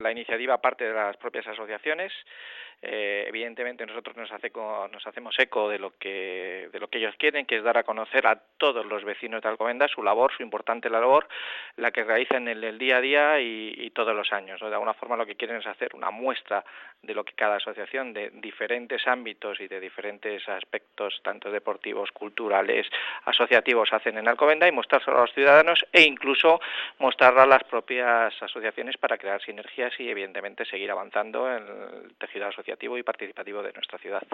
La iniciativa parte de las propias asociaciones. Evidentemente nosotros nos hacemos eco de lo que ellos quieren, que es dar a conocer a todos los vecinos de Alcobendas su labor, su importante labor, la que realizan en el día a día y todos los años, ¿no? De alguna forma lo que quieren es hacer una muestra de lo que cada asociación de diferentes ámbitos y de diferentes aspectos, tanto deportivos, culturales, asociativos, hacen en Alcobendas, y mostrárselo a los ciudadanos e incluso mostrarlo a las propias asociaciones para crear sinergias y evidentemente seguir avanzando en el tejido asociativo y participativo de nuestra ciudad.